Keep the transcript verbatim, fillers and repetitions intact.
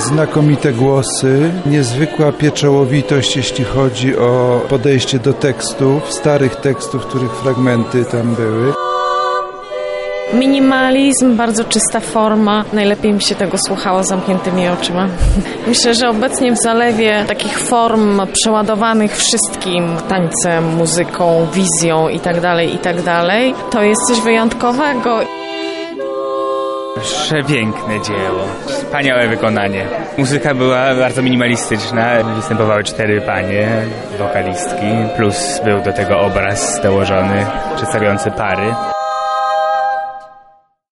Znakomite głosy, niezwykła pieczołowitość, jeśli chodzi o podejście do tekstów, starych tekstów, których fragmenty tam były. Minimalizm, bardzo czysta forma. Najlepiej mi się tego słuchało z zamkniętymi oczyma. Myślę, że obecnie w Zalewie takich form przeładowanych wszystkim, tańcem, muzyką, wizją itd., itd., to jest coś wyjątkowego. Przepiękne dzieło, wspaniałe wykonanie. Muzyka była bardzo minimalistyczna, występowały cztery panie, wokalistki, plus był do tego obraz dołożony przedstawiający pary.